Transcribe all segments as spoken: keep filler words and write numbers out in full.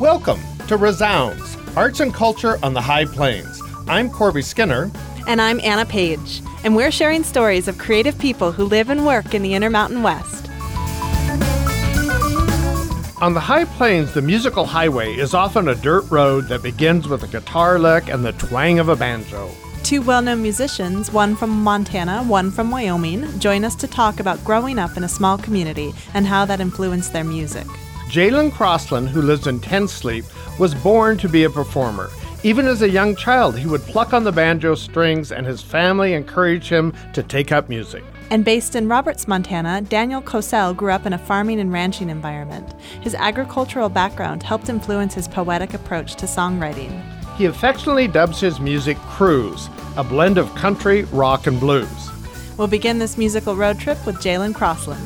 Welcome to Resounds, Arts and Culture on the High Plains. I'm Corby Skinner. And I'm Anna Page. And we're sharing stories of creative people who live and work in the Intermountain West. On the High Plains, the musical highway is often a dirt road that begins with a guitar lick and the twang of a banjo. Two well-known musicians, one from Montana, one from Wyoming, join us to talk about growing up in a small community and how that influenced their music. Jalen Crossland, who lives in Ten Sleep, was born to be a performer. Even as a young child, he would pluck on the banjo strings, and his family encouraged him to take up music. And based in Roberts, Montana, Daniel Cosell grew up in a farming and ranching environment. His agricultural background helped influence his poetic approach to songwriting. He affectionately dubs his music Cruise, a blend of country, rock, and blues. We'll begin this musical road trip with Jalen Crossland.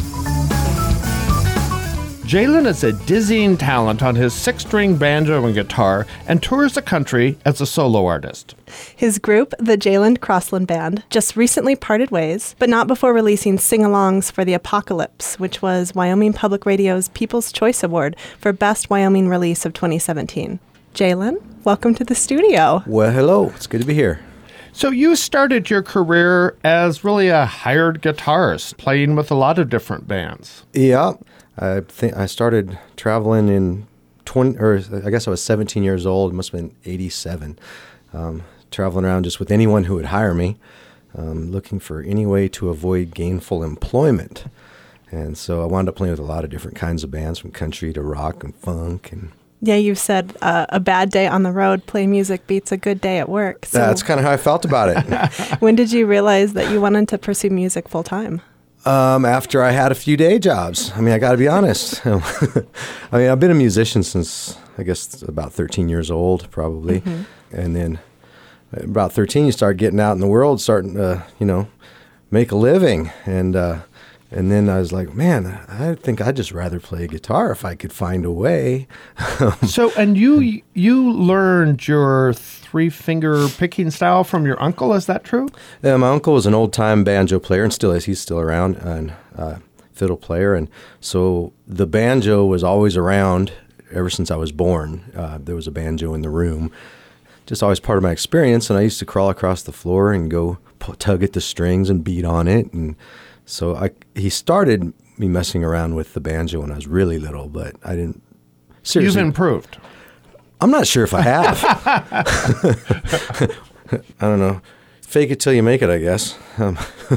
Jalen is a dizzying talent on his six-string banjo and guitar and tours the country as a solo artist. His group, the Jalen Crossland Band, just recently parted ways, but not before releasing sing-alongs for The Apocalypse, which was Wyoming Public Radio's People's Choice Award for Best Wyoming Release of twenty seventeen. Jalen, welcome to the studio. Well, hello. It's good to be here. So you started your career as really a hired guitarist, playing with a lot of different bands. Yeah. I think I started traveling in twenty, or I guess I was seventeen years old. It must have been eighty-seven. Um, traveling around just with anyone who would hire me, um, looking for any way to avoid gainful employment. And so I wound up playing with a lot of different kinds of bands, from country to rock and funk. And yeah, you've said uh, a bad day on the road playing music beats a good day at work. So that's kind of how I felt about it. When did you realize that you wanted to pursue music full time? Um, after I had a few day jobs. I mean, I got to be honest. I mean, I've been a musician since, I guess, about thirteen years old, probably. Mm-hmm. And then about thirteen, you start getting out in the world, starting to, you know, make a living. And uh, and then I was like, man, I think I'd just rather play guitar if I could find a way. So, and you you learned your three-finger picking style from your uncle, is that true? Yeah, my uncle was an old-time banjo player and still is. He's still around, and uh, fiddle player. And so the banjo was always around ever since I was born. Uh, there was a banjo in the room. Just always part of my experience, and I used to crawl across the floor and go p- tug at the strings and beat on it. And so I, he started me messing around with the banjo when I was really little, but I didn't seriously. You've improved. I'm not sure if I have. I don't know. Fake it till you make it, I guess. Um,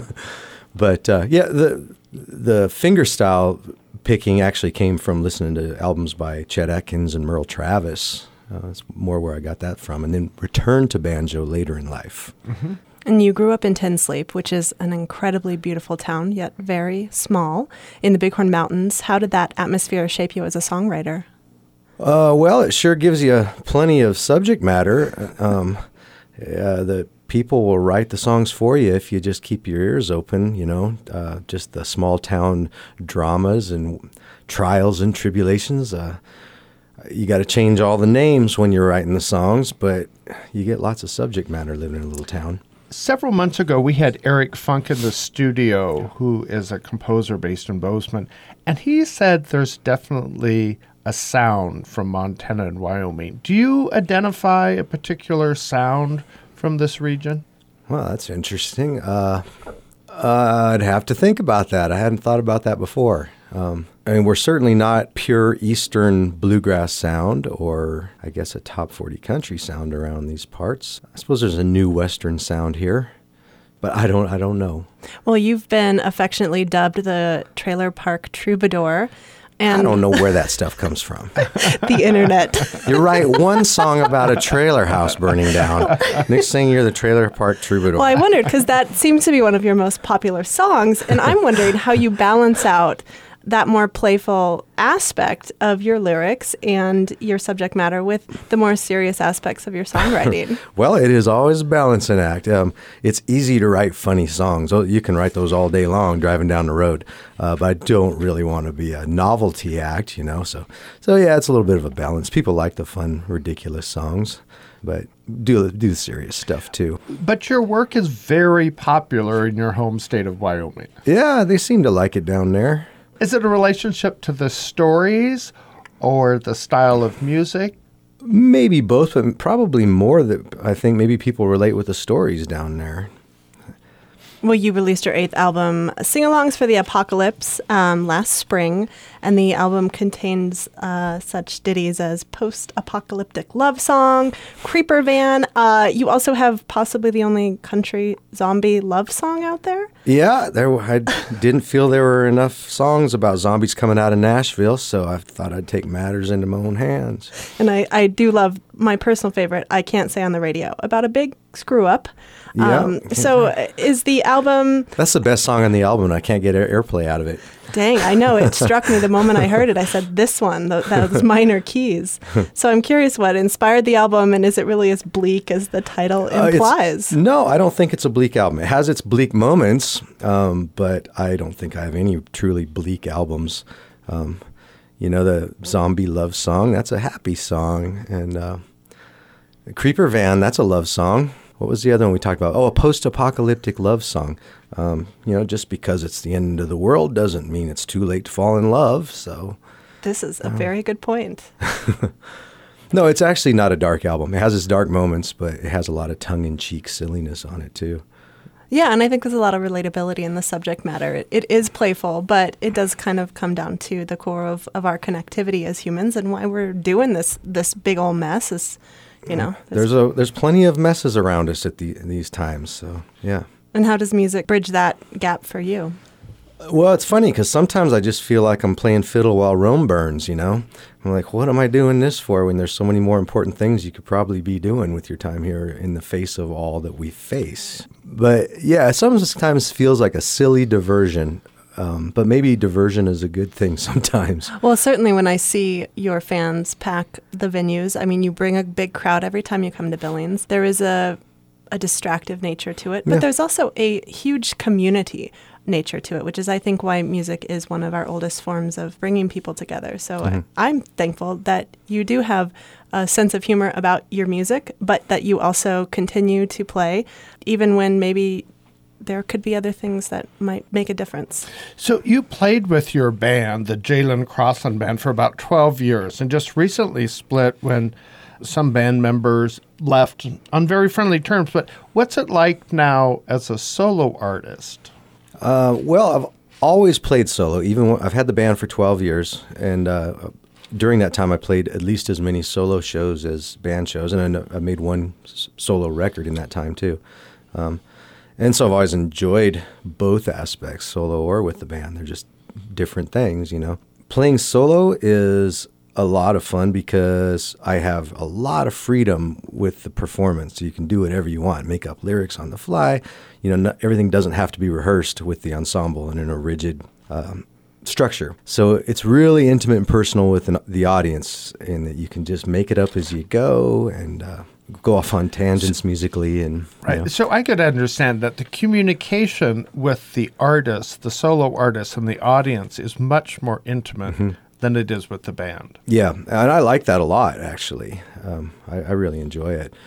but uh, yeah, the the finger style picking actually came from listening to albums by Chet Atkins and Merle Travis. Uh, that's more where I got that from, and then returned to banjo later in life. Mm-hmm. And you grew up in Ten Sleep, which is an incredibly beautiful town, yet very small, in the Bighorn Mountains. How did that atmosphere shape you as a songwriter? Uh, well, it sure gives you plenty of subject matter. Um, uh, the people will write the songs for you if you just keep your ears open, you know, uh, just the small town dramas and trials and tribulations. Uh, you got to change all the names when you're writing the songs, but you get lots of subject matter living in a little town. Several months ago, we had Eric Funk in the studio, who is a composer based in Bozeman, and he said there's definitely a sound from Montana and Wyoming. Do you identify a particular sound from this region? Well, that's interesting. Uh, uh, I'd have to think about that. I hadn't thought about that before. Um, I mean, we're certainly not pure Eastern bluegrass sound, or I guess a top forty country sound around these parts. I suppose there's a new Western sound here, but I don't, I don't know. Well, you've been affectionately dubbed the Trailer Park Troubadour. And I don't know where that stuff comes from. The internet. You write one song about a trailer house burning down. Next thing you're the Trailer Park Troubadour. Well, I wondered, because that seems to be one of your most popular songs, and I'm wondering how you balance out that more playful aspect of your lyrics and your subject matter with the more serious aspects of your songwriting. Well, it is always a balancing act. Um, it's easy to write funny songs. Oh, you can write those all day long driving down the road, uh, but I don't really want to be a novelty act, you know. So, so yeah, it's a little bit of a balance. People like the fun, ridiculous songs, but do do the serious stuff too. But your work is very popular in your home state of Wyoming. Yeah, they seem to like it down there. Is it a relationship to the stories, or the style of music? Maybe both, but probably more that I think maybe people relate with the stories down there. Well, you released your eighth album, Sing-Alongs for the Apocalypse, um, last spring, and the album contains uh, such ditties as Post-Apocalyptic Love Song, Creeper Van. Uh, you also have possibly the only country zombie love song out there? Yeah, there. I didn't feel there were enough songs about zombies coming out of Nashville, so I thought I'd take matters into my own hands. And I, I do love my personal favorite, I Can't Say on the Radio, about a big screw-up. Yeah. Um, so is the album... That's the best song on the album, and I can't get air- airplay out of it. Dang, I know. It struck me the moment I heard it. I said, this one, th- those minor keys. So I'm curious what inspired the album, and is it really as bleak as the title implies? Uh, no, I don't think it's a bleak album. It has its bleak moments, um, but I don't think I have any truly bleak albums. Um, you know, the Zombie Love Song, that's a happy song. And uh, the Creeper Van, that's a love song. What was the other one we talked about? Oh, a post-apocalyptic love song. Um, you know, just because it's the end of the world doesn't mean it's too late to fall in love. So, this is a uh, very good point. No, it's actually not a dark album. It has its dark moments, but it has a lot of tongue-in-cheek silliness on it too. Yeah, and I think there's a lot of relatability in the subject matter. It, it is playful, but it does kind of come down to the core of, of our connectivity as humans and why we're doing this this big old mess. Is you know, there's a there's plenty of messes around us at the in these times. So yeah. And how does music bridge that gap for you? Well, it's funny because sometimes I just feel like I'm playing fiddle while Rome burns, you know? I'm like, what am I doing this for when there's so many more important things you could probably be doing with your time here in the face of all that we face? But yeah, it sometimes feels like a silly diversion. Um, but maybe diversion is a good thing sometimes. Well, certainly when I see your fans pack the venues, I mean, you bring a big crowd every time you come to Billings. There is a a distractive nature to it, but yeah. There's also a huge community nature to it, which is, I think, why music is one of our oldest forms of bringing people together. So mm-hmm. I, I'm thankful that you do have a sense of humor about your music, but that you also continue to play, even when maybe there could be other things that might make a difference. So you played with your band, the Jalen Crossland Band, for about twelve years, and just recently split when some band members left on very friendly terms. But what's it like now as a solo artist? Uh, well, I've always played solo. Even when, I've had the band for twelve years, and uh, during that time, I played at least as many solo shows as band shows, and I, I made one s- solo record in that time too. Um, and so I've always enjoyed both aspects, solo or with the band. They're just different things, you know. Playing solo is a lot of fun because I have a lot of freedom with the performance. You can do whatever you want, make up lyrics on the fly. You know, not, everything doesn't have to be rehearsed with the ensemble and in a rigid um, structure. So it's really intimate and personal with an, the audience, in that you can just make it up as you go and uh, go off on tangents musically. And right. You know. So I could understand that the communication with the artist, the solo artist, and the audience is much more intimate mm-hmm. than it is with the band. Yeah, and I like that a lot, actually. Um, I, I really enjoy it.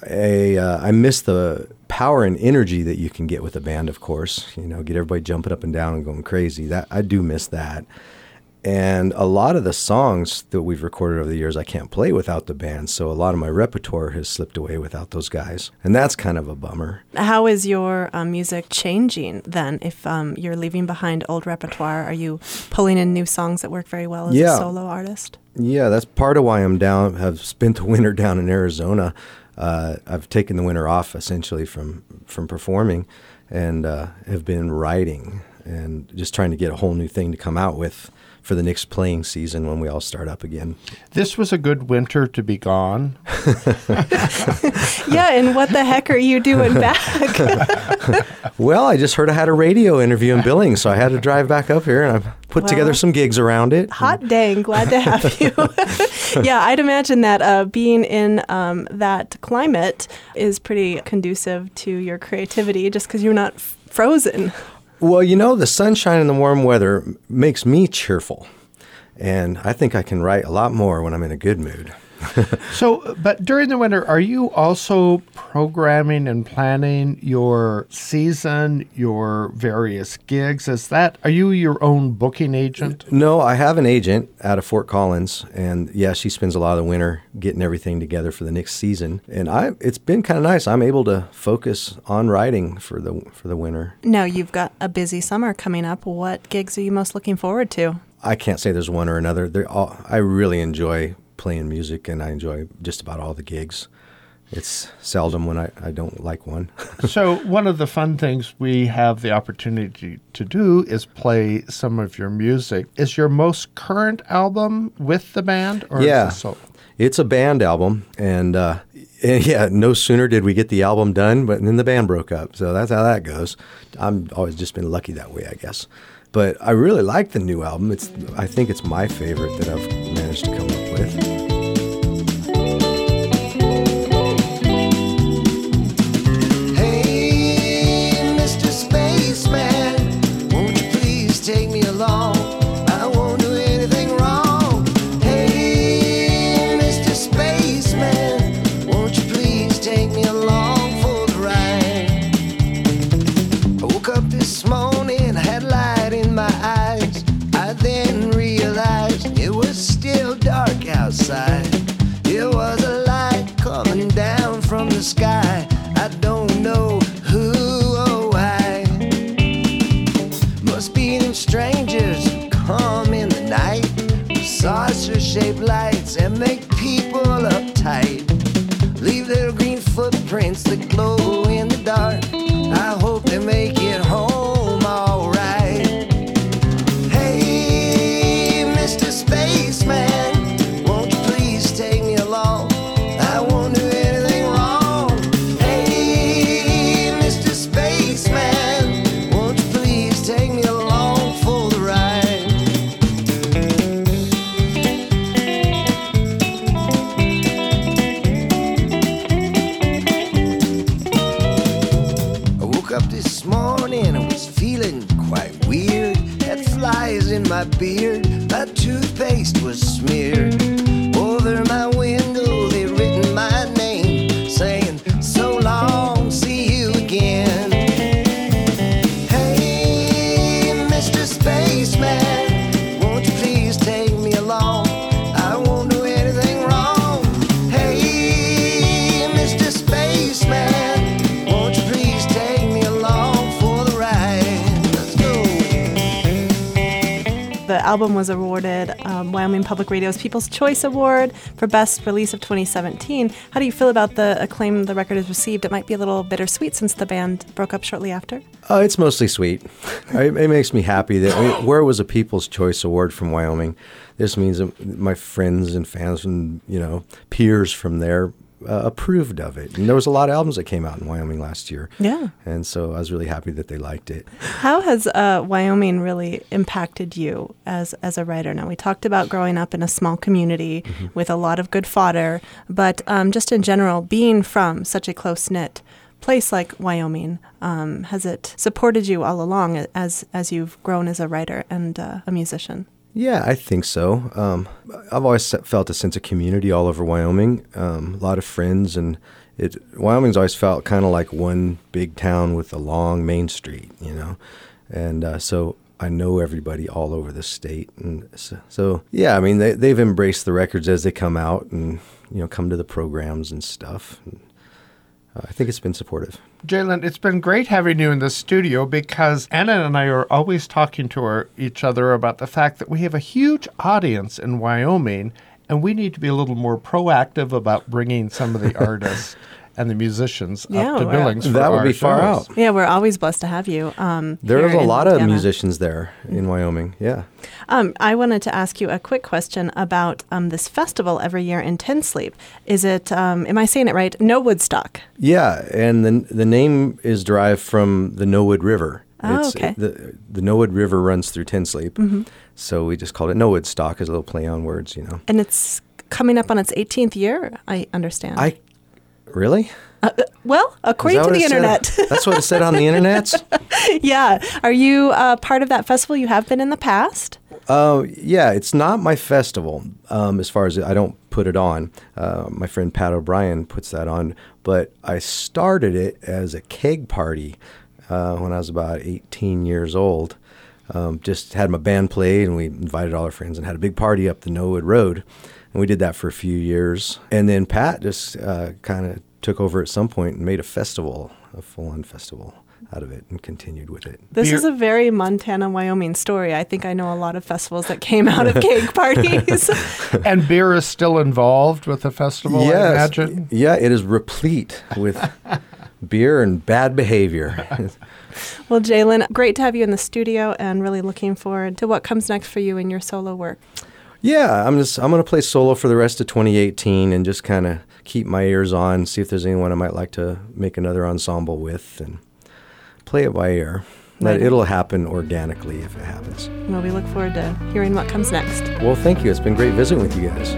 I, uh, I miss the power and energy that you can get with a band, of course. You know, get everybody jumping up and down and going crazy. That I do miss that. And a lot of the songs that we've recorded over the years, I can't play without the band. So a lot of my repertoire has slipped away without those guys. And that's kind of a bummer. How is your um, music changing then? If um, you're leaving behind old repertoire, are you pulling in new songs that work very well as yeah. a solo artist? Yeah, that's part of why I'm down, have spent the winter down in Arizona. Uh, I've taken the winter off essentially from, from performing and uh, have been writing and just trying to get a whole new thing to come out with for the next playing season when we all start up again. This was a good winter to be gone. Yeah, and what the heck are you doing back? Well, I just heard I had a radio interview in Billings, so I had to drive back up here, and I put well, together some gigs around it. Hot dang, glad to have you. Yeah, I'd imagine that uh, being in um, that climate is pretty conducive to your creativity just because you're not f- frozen. Well, you know, the sunshine and the warm weather makes me cheerful. And I think I can write a lot more when I'm in a good mood. So, but during the winter, are you also programming and planning your season, your various gigs? Is that, are you your own booking agent? No, I have an agent out of Fort Collins, and yeah, she spends a lot of the winter getting everything together for the next season. And I, it's been kind of nice. I'm able to focus on writing for the for the winter. Now you've got a busy summer coming up. What gigs are you most looking forward to? I can't say there's one or another. They're all, I really enjoy playing music, and I enjoy just about all the gigs. It's seldom when I, I don't like one. So one of the fun things we have the opportunity to do is play some of your music. Is your most current album with the band? Or yeah, is it solo? It's a band album, and, uh, and yeah, no sooner did we get the album done, but then the band broke up. So that's how that goes. I'm always just been lucky that way, I guess. But I really like the new album. It's I think it's my favorite that I've managed to come up with. It was a light coming down from the sky. I don't know who or why. Must be them strangers who come in the night with saucer-shaped lights and make people uptight. Leave little green footprints that glow in the dark. I hope they make it home all right. Hey, Mister Spaceman, my beard, my toothpaste was smeared. Over my window they written my name, saying, so long, see you again. Hey, Mister Spaceman, won't you please take me along? I won't do anything wrong. Hey, Mister Spaceman, won't you please take me along for the ride? Let's go. The album was awarded um, Wyoming Public Radio's People's Choice Award for Best Release of twenty seventeen. How do you feel about the acclaim the record has received? It might be a little bittersweet since the band broke up shortly after. Oh, it's mostly sweet. It, it makes me happy that I mean, where it was a People's Choice Award from Wyoming, this means that my friends and fans and you know peers from there uh, approved of it. And there was a lot of albums that came out in Wyoming last year. Yeah. And so I was really happy that they liked it. How has uh, Wyoming really impacted you as, as a writer? Now, we talked about growing up in a small community mm-hmm. with a lot of good fodder, but um, just in general, being from such a close-knit place like Wyoming, um, has it supported you all along as, as you've grown as a writer and uh, a musician? Yeah, I think so. Um, I've always felt a sense of community all over Wyoming. Um, a lot of friends, and it. Wyoming's always felt kind of like one big town with a long main street, you know. And uh, so I know everybody all over the state, and so, so yeah. I mean, they they've embraced the records as they come out, and you know, come to the programs and stuff. And, uh, I think it's been supportive. Jalen, it's been great having you in the studio because Anna and I are always talking to our, each other about the fact that we have a huge audience in Wyoming, and we need to be a little more proactive about bringing some of the artists and the musicians yeah, up to Billings for that would our be far shows. out. Yeah, we're always blessed to have you. Um, There's a lot Montana. of musicians there in Wyoming. Yeah. Um, I wanted to ask you a quick question about um, this festival every year in Ten Sleep. Is it? Um, am I saying it right? No Woodstock. Yeah, and the the name is derived from the Nowood River. Oh, it's, okay. The the Nowood River runs through Ten Sleep, mm-hmm. so we just called it No Woodstock as a little play on words, you know. And it's coming up on its eighteenth year, I understand. I really. Uh, well, according to the internet. That's what it said on the internet? Yeah. Are you uh, part of that festival? You have been in the past? Uh, yeah, it's not my festival. Um, as far as I don't put it on. Uh, my friend Pat O'Brien puts that on. But I started it as a keg party uh, when I was about eighteen years old. Um, just had my band play, and we invited all our friends and had a big party up the Norwood Road. And we did that for a few years. And then Pat just uh, kind of took over at some point and made a festival, a full-on festival out of it, and continued with it. This Beer- is a very Montana, Wyoming story. I think I know a lot of festivals that came out of cake parties. And beer is still involved with the festival, I Yes. imagine? Yeah, it is replete with beer and bad behavior. Well, Jalen, great to have you in the studio, and really looking forward to what comes next for you in your solo work. Yeah, I'm just I'm going to play solo for the rest of twenty eighteen and just kind of keep my ears on, see if there's anyone I might like to make another ensemble with, and play it by ear. That Right. it'll happen organically if it happens. Well, we look forward to hearing what comes next. Well, thank you. It's been great visiting with you guys.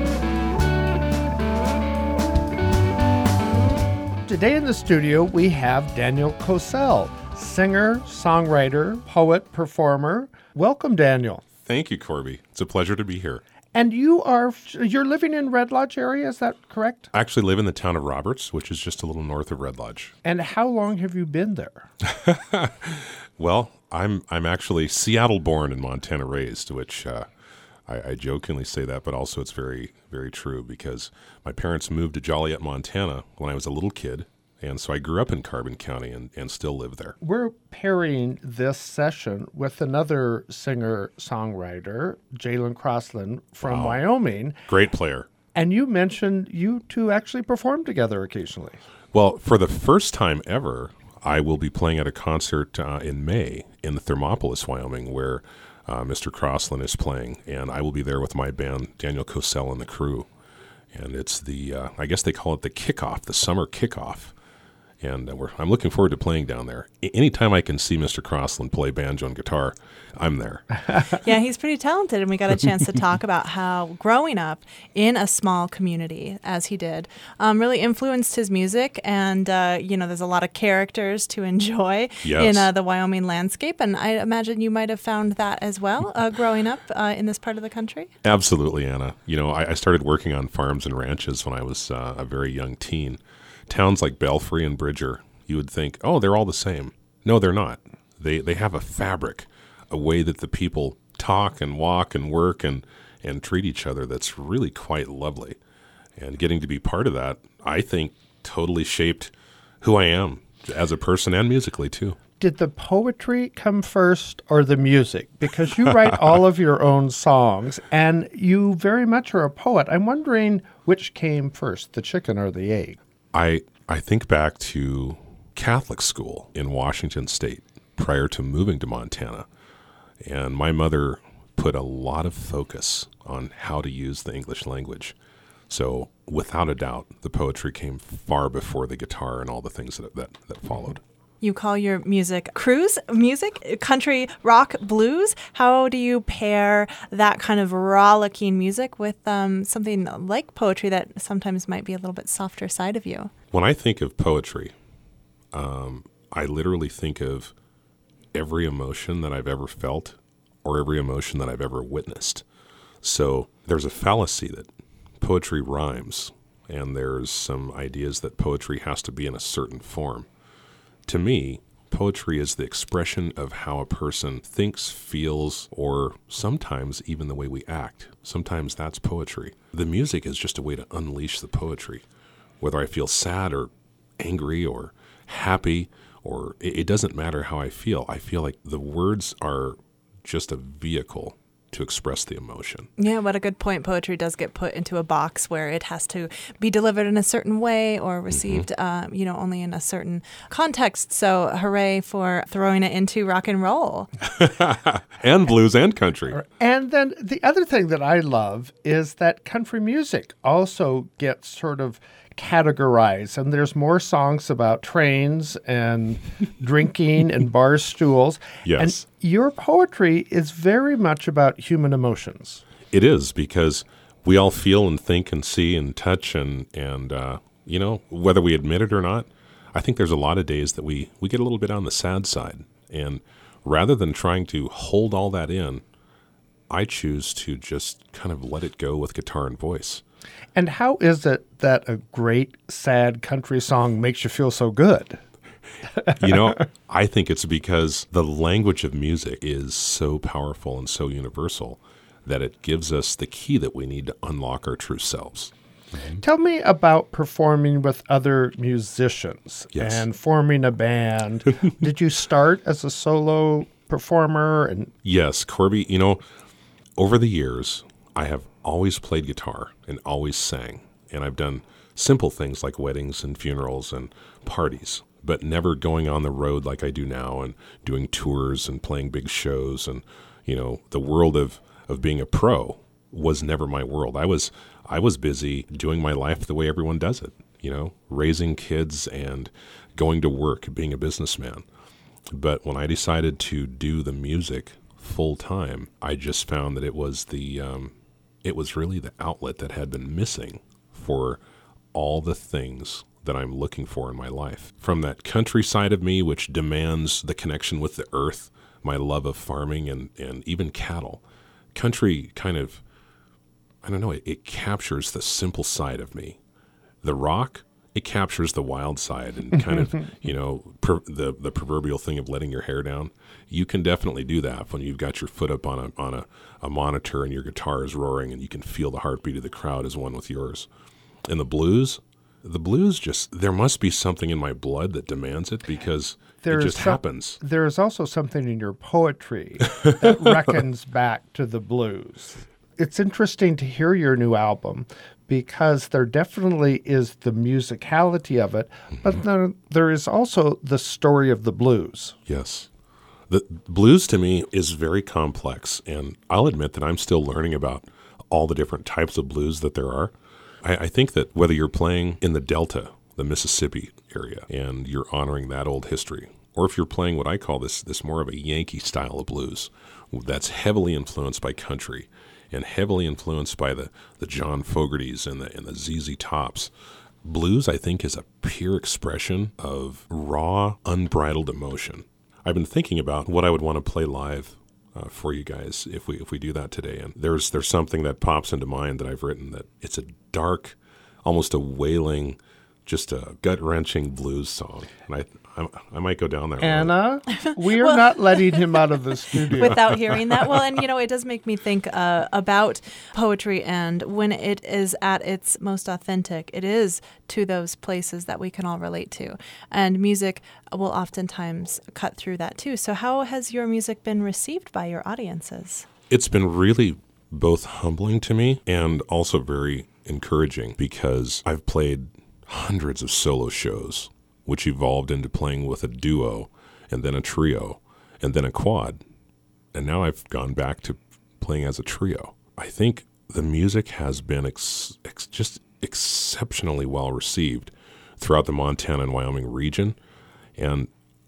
Today in the studio, we have Daniel Cosell, singer, songwriter, poet, performer. Welcome, Daniel. Thank you, Corby. It's a pleasure to be here. And you are, you're living in Red Lodge area, is that correct? I actually live in the town of Roberts, which is just a little north of Red Lodge. And how long have you been there? Well, I'm I'm actually Seattle born and Montana raised, which uh, I, I jokingly say that, but also it's very, very true because my parents moved to Joliet, Montana when I was a little kid. And so I grew up in Carbon County and, and still live there. We're pairing this session with another singer-songwriter, Jalen Crossland from Wow. Wyoming. Great player. And you mentioned you two actually perform together occasionally. Well, for the first time ever, I will be playing at a concert uh, in May in Thermopolis, Wyoming, where uh, Mister Crossland is playing. And I will be there with my band, Daniel Cosell and the crew. And it's the, uh, I guess they call it the kickoff, the summer kickoff. And uh, we're, I'm looking forward to playing down there. A- anytime I can see Mister Crossland play banjo and guitar, I'm there. Yeah, he's pretty talented, and we got a chance to talk about how growing up in a small community, as he did, um, really influenced his music. And, uh, you know, there's a lot of characters to enjoy Yes. in uh, the Wyoming landscape. And I imagine you might have found that as well, uh, growing up uh, in this part of the country. Absolutely, Anna. You know, I, I started working on farms and ranches when I was uh, a very young teen. Towns like Belfry and Bridger, you would think, oh, they're all the same. No, they're not. They they have a fabric, a way that the people talk and walk and work and, and treat each other that's really quite lovely. And getting to be part of that, I think, totally shaped who I am as a person and musically, too. Did the poetry come first or the music? Because you write all of your own songs, and you very much are a poet. I'm wondering which came first, the chicken or the egg? I I think back to Catholic school in Washington State prior to moving to Montana. And my mother put a lot of focus on how to use the English language. So without a doubt, the poetry came far before the guitar and all the things that that, that followed. You call your music cruise music, country, rock, blues. How do you pair that kind of rollicking music with um, something like poetry that sometimes might be a little bit softer side of you? When I think of poetry, um, I literally think of every emotion that I've ever felt or every emotion that I've ever witnessed. So there's a fallacy that poetry rhymes, and there's some ideas that poetry has to be in a certain form. To me, poetry is the expression of how a person thinks, feels, or sometimes even the way we act. Sometimes that's poetry. The music is just a way to unleash the poetry. Whether I feel sad or angry or happy, or it, it doesn't matter how I feel. I feel like the words are just a vehicle to express the emotion. Yeah, what a good point. Poetry does get put into a box where it has to be delivered in a certain way or received, mm-hmm. uh, you know, only in a certain context. So hooray for throwing it into rock and roll. And blues and country. And then the other thing that I love is that country music also gets sort of categorized, and there's more songs about trains and drinking and bar stools. Yes. And your poetry is very much about human emotions. It is, because we all feel and think and see and touch and, and uh, you know, whether we admit it or not, I think there's a lot of days that we, we get a little bit on the sad side. And rather than trying to hold all that in, I choose to just kind of let it go with guitar and voice. And how is it that a great, sad country song makes you feel so good? You know, I think it's because the language of music is so powerful and so universal that it gives us the key that we need to unlock our true selves. Tell me about performing with other musicians Yes. and forming a band. Did you start as a solo performer? And Yes, Corby, you know, over the years, I have always played guitar and always sang. And I've done simple things like weddings and funerals and parties, but never going on the road like I do now and doing tours and playing big shows. And, you know, the world of, of being a pro was never my world. I was I was busy doing my life the way everyone does it, you know, raising kids and going to work, being a businessman. But when I decided to do the music full time, I just found that it was the um, it was really the outlet that had been missing for all the things that I'm looking for in my life. From that country side of me, which demands the connection with the earth, my love of farming and, and even cattle. Country kind of, I don't know, it, it captures the simple side of me. The rock, it captures the wild side and kind of, you know, per, the the proverbial thing of letting your hair down. You can definitely do that when you've got your foot up on a on a, a monitor and your guitar is roaring and you can feel the heartbeat of the crowd as one with yours. And the blues, the blues just, there must be something in my blood that demands it because there it is just some- happens. there is also something in your poetry that reckons back to the blues. It's interesting to hear your new album because there definitely is the musicality of it, but there, there is also the story of the blues. Yes. The blues to me is very complex, and I'll admit that I'm still learning about all the different types of blues that there are. I, I think that whether you're playing in the Delta, the Mississippi area, and you're honoring that old history, or if you're playing what I call this this more of a Yankee style of blues that's heavily influenced by country and heavily influenced by the, the John Fogertys and the and the Z Z Tops. Blues, I think, is a pure expression of raw, unbridled emotion. I've been thinking about what I would want to play live uh, for you guys if we if we do that today. And there's there's something that pops into mind that I've written that it's a dark, almost a wailing, just a gut-wrenching blues song. And I I, I might go down there. Anna, we are not letting him out of the studio. Without hearing that. Well, and you know, it does make me think uh, about poetry, and when it is at its most authentic, it is to those places that we can all relate to. And music will oftentimes cut through that too. So how has your music been received by your audiences? It's been really both humbling to me and also very encouraging because I've played hundreds of solo shows, which evolved into playing with a duo and then a trio and then a quad. And now I've gone back to playing as a trio. I think the music has been ex- ex- just exceptionally well received throughout the Montana and Wyoming region. And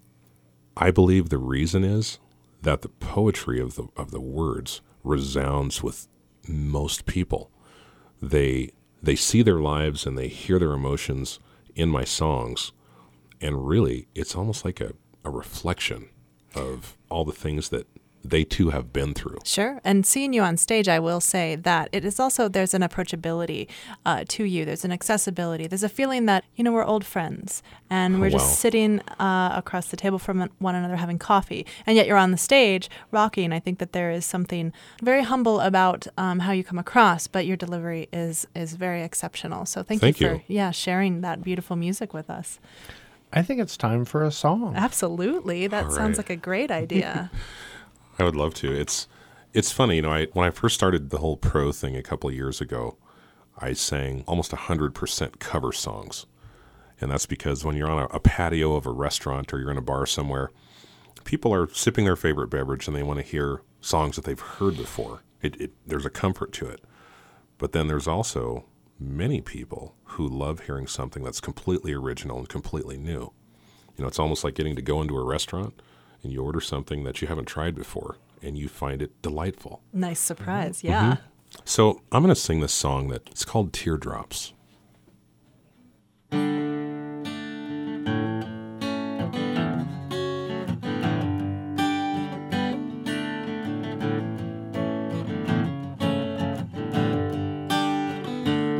I believe the reason is that the poetry of the of the words resounds with most people. They they see their lives and they hear their emotions in my songs. And really, it's almost like a, a reflection of all the things that they too have been through. Sure. And seeing you on stage, I will say that it is also, there's an approachability uh, to you. There's an accessibility. There's a feeling that, you know, we're old friends and we're Oh, just wow. sitting uh, across the table from one another having coffee. And yet you're on the stage rocking. I think that there is something very humble about um, how you come across, but your delivery is is very exceptional. So thank, Thank you for you. yeah sharing that beautiful music with us. I think it's time for a song. Absolutely. That All sounds right. like a great idea. I would love to. It's it's funny, you know, I when I first started the whole pro thing a couple of years ago, I sang almost one hundred percent cover songs. And that's because when you're on a, a patio of a restaurant or you're in a bar somewhere, people are sipping their favorite beverage and they want to hear songs that they've heard before. It, it there's a comfort to it. But then there's also many people who love hearing something that's completely original and completely new. You know, it's almost like getting to go into a restaurant and you order something that you haven't tried before and you find it delightful. Nice surprise. Yeah. So I'm going to sing this song that it's called Teardrops.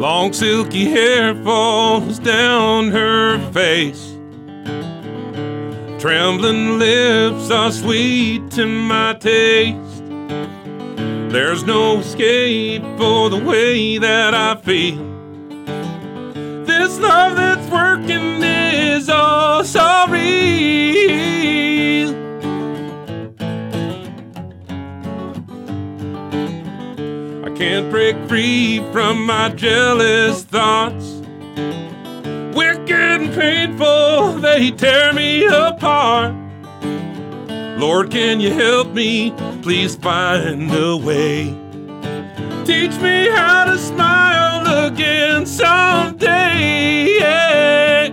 Long silky hair falls down her face. Trembling lips are sweet to my taste. There's no escape for the way that I feel. This love that's working is all so real. I can't break free from my jealous thoughts. Wicked and painful, they tear me apart. Lord, can you help me? Please find a way. Teach me how to smile again someday. Yeah.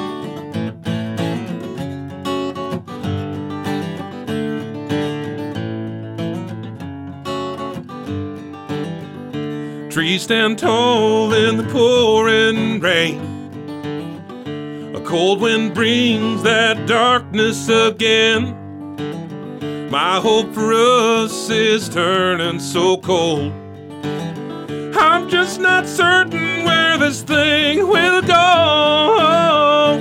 Trees stand tall in the pouring rain. A cold wind brings that darkness again. My hope for us is turning so cold. I'm just not certain where this thing will go.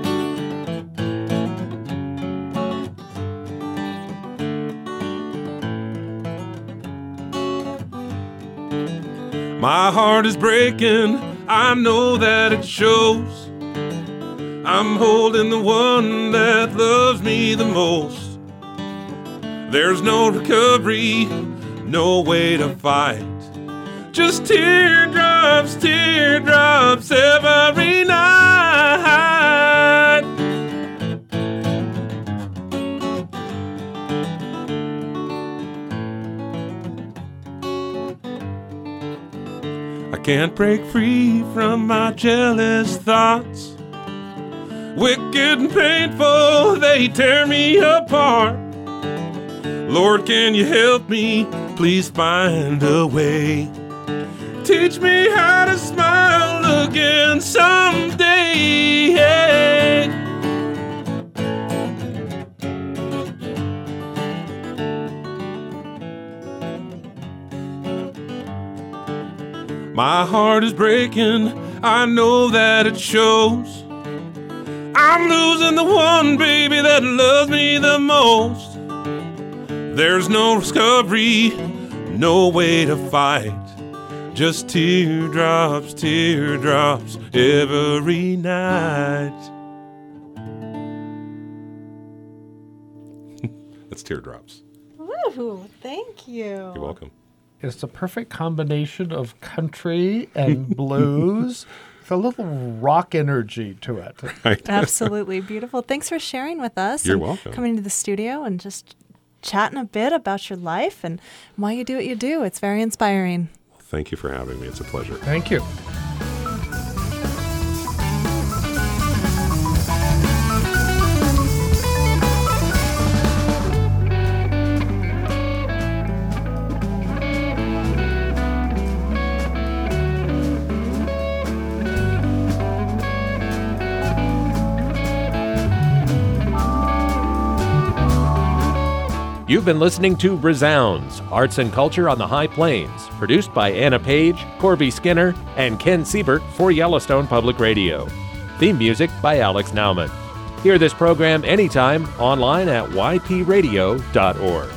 My heart is breaking, I know that it shows. I'm holding the one that loves me the most. There's no recovery, no way to fight. Just teardrops, teardrops every night. I can't break free from my jealous thoughts. Wicked and painful, they tear me apart. Lord, can you help me? Please find a way. Teach me how to smile again someday. Yeah. My heart is breaking, I know that it shows. I'm losing the one, baby, that loves me the most. There's no recovery, no way to fight. Just teardrops, teardrops every night. That's teardrops. Woo! Thank you. You're welcome. It's the perfect combination of country and blues with a little rock energy to it. Right. Absolutely beautiful. Thanks for sharing with us. You're and welcome. Coming to the studio and just chatting a bit about your life and why you do what you do. It's very inspiring. Thank you for having me. It's a pleasure. Thank you. You've been listening to Resounds, Arts and Culture on the High Plains, produced by Anna Page, Corby Skinner, and Ken Siebert for Yellowstone Public Radio. Theme music by Alex Nauman. Hear this program anytime online at y p radio dot org.